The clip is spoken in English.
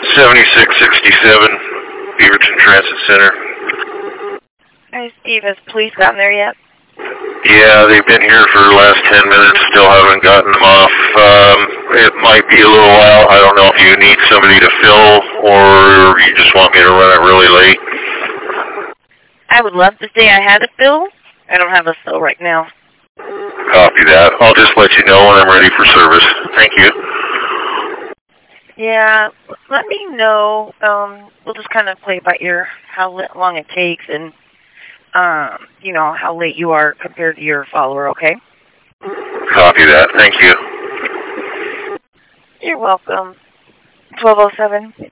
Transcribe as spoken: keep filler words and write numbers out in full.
seventy-six sixty-seven, Beaverton Transit Center. Hi, Steve. Has police gotten there yet? Yeah, they've been here for the last ten minutes, still haven't gotten them off. Um, it might be a little while. I don't know if you need somebody to fill or you just want me to run it really late. I would love to say I had a fill. I don't have a fill right now. Copy that. I'll just let you know when I'm ready for service. Thank you. Yeah, let me know. Um, we'll just kind of play by ear how long it takes and, um, you know, how late you are compared to your follower, okay? Copy that. Thank you. You're welcome. twelve oh seven.